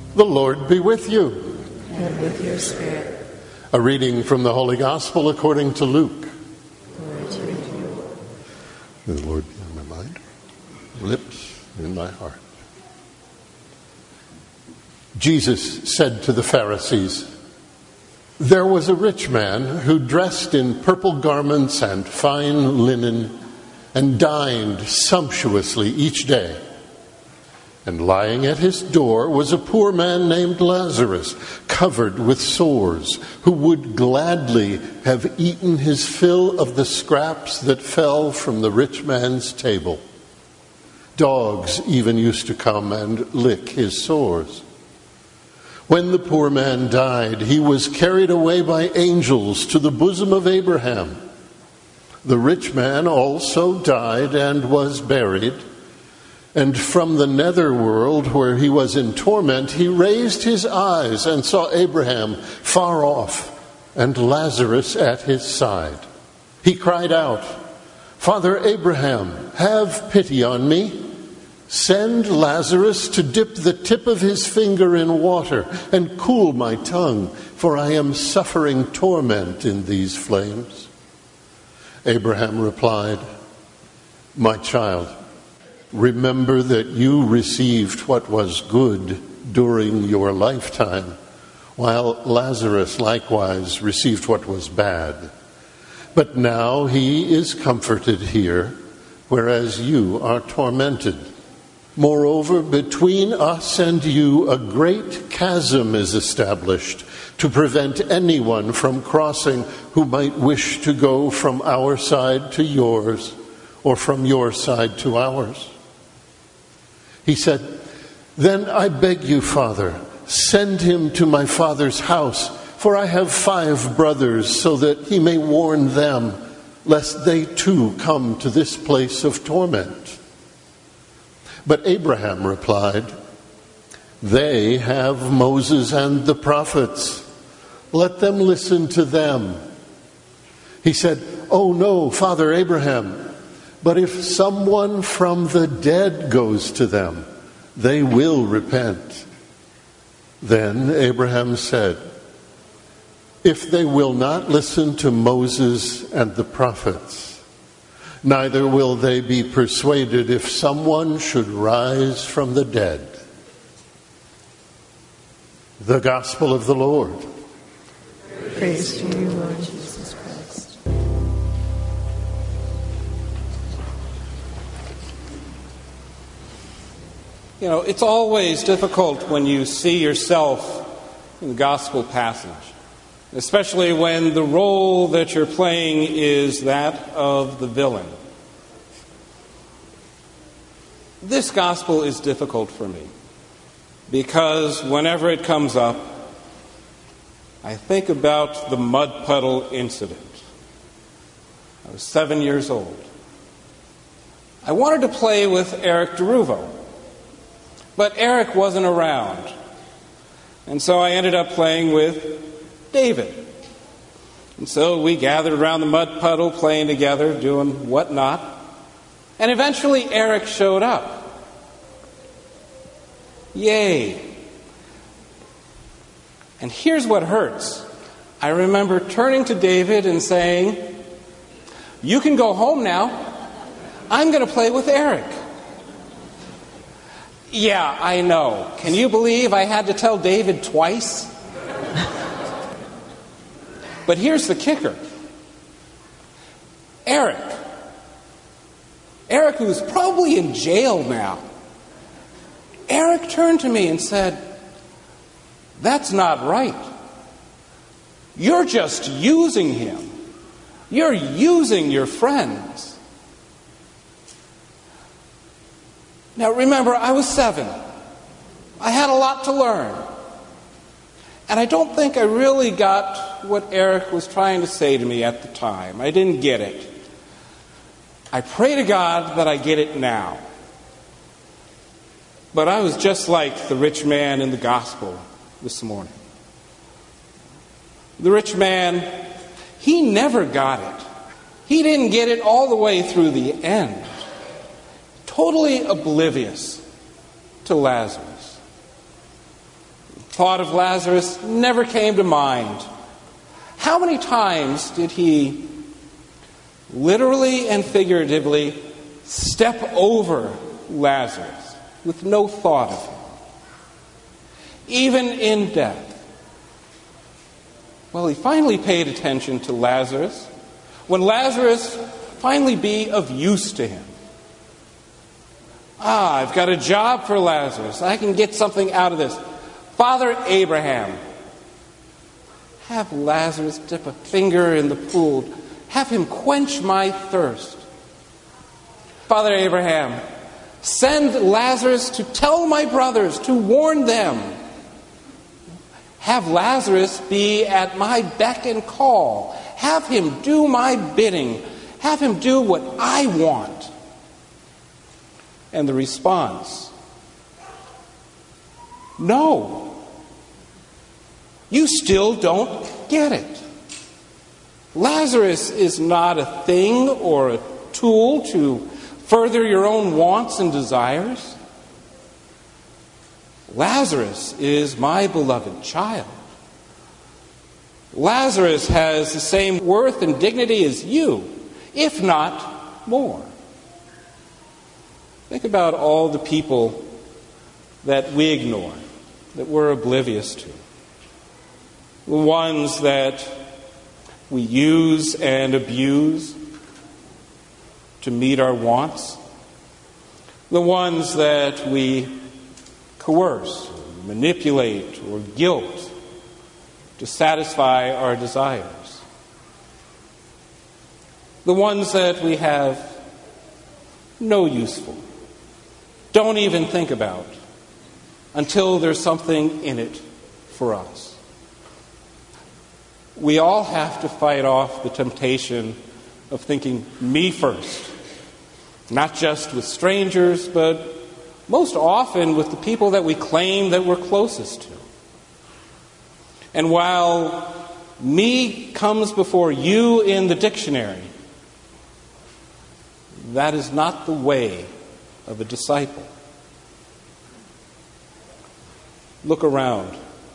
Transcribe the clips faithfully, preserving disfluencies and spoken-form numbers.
The Lord be with you. And with your spirit. A reading from the Holy Gospel according to Luke. Glory to you. May the Lord be on my mind, lips, and my heart. Jesus said to the Pharisees, "There was a rich man who dressed in purple garments and fine linen and dined sumptuously each day. And lying at his door was a poor man named Lazarus, covered with sores, who would gladly have eaten his fill of the scraps that fell from the rich man's table. Dogs even used to come and lick his sores. When the poor man died, he was carried away by angels to the bosom of Abraham. The rich man also died and was buried. And from the netherworld, where he was in torment, he raised his eyes and saw Abraham far off and Lazarus at his side. He cried out, 'Father Abraham, have pity on me. Send Lazarus to dip the tip of his finger in water and cool my tongue, for I am suffering torment in these flames.' Abraham replied, 'My child, remember that you received what was good during your lifetime, while Lazarus likewise received what was bad. But now he is comforted here, whereas you are tormented. Moreover, between us and you a great chasm is established to prevent anyone from crossing who might wish to go from our side to yours or from your side to ours.' He said, 'Then I beg you, Father, send him to my father's house, for I have five brothers, so that he may warn them, lest they too come to this place of torment.' But Abraham replied, 'They have Moses and the prophets. Let them listen to them.' He said, 'Oh no, Father Abraham, but if someone from the dead goes to them, they will repent.' Then Abraham said, 'If they will not listen to Moses and the prophets, neither will they be persuaded if someone should rise from the dead.'" The Gospel of the Lord. Praise to you, Lord Jesus Christ. You know, it's always difficult when you see yourself in the gospel passage, especially when the role that you're playing is that of the villain. This gospel is difficult for me because whenever it comes up, I think about the mud puddle incident. I was seven years old. I wanted to play with Eric DeRuvo, but Eric wasn't around. And so I ended up playing with David. And so we gathered around the mud puddle, playing together, doing whatnot. And eventually Eric showed up. Yay. And here's what hurts. I remember turning to David and saying, "You can go home now. I'm going to play with Eric." Yeah, I know. Can you believe I had to tell David twice? But here's the kicker. Eric. Eric, who's probably in jail now. Eric turned to me and said, "That's not right. You're just using him. You're using your friends." Now remember, I was seven. I had a lot to learn. And I don't think I really got what Eric was trying to say to me at the time. I didn't get it. I pray to God that I get it now. But I was just like the rich man in the gospel this morning. The rich man, he never got it. He didn't get it all the way through the end. Totally oblivious to Lazarus. thought of Lazarus never came to mind. How many times did he literally and figuratively step over Lazarus with no thought of him? Even in death. Well, he finally paid attention to Lazarus when Lazarus finally be of use to him. Ah, I've got a job for Lazarus. I can get something out of this. Father Abraham, have Lazarus dip a finger in the pool. Have him quench my thirst. Father Abraham, send Lazarus to tell my brothers, to warn them. Have Lazarus be at my beck and call. Have him do my bidding. Have him do what I want. And the response, no. You still don't get it. Lazarus is not a thing or a tool to further your own wants and desires. Lazarus is my beloved child. Lazarus has the same worth and dignity as you, if not more. Think about all the people that we ignore, that we're oblivious to. The ones that we use and abuse to meet our wants. The ones that we coerce, manipulate, or guilt to satisfy our desires. The ones that we have no use for, don't even think about until there's something in it for us. We all have to fight off the temptation of thinking me first, not just with strangers, but most often with the people that we claim that we're closest to. And while me comes before you in the dictionary, that is not the way of a disciple. Look around.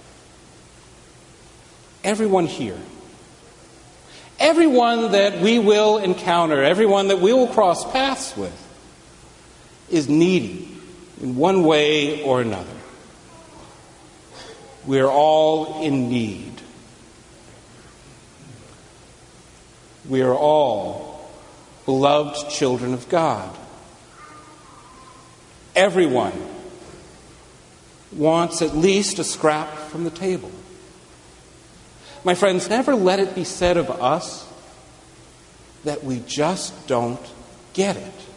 Everyone here, everyone that we will encounter, everyone that we will cross paths with, is needy in one way or another. We are all in need. We are all beloved children of God. Everyone wants at least a scrap from the table. My friends, never let it be said of us that we just don't get it.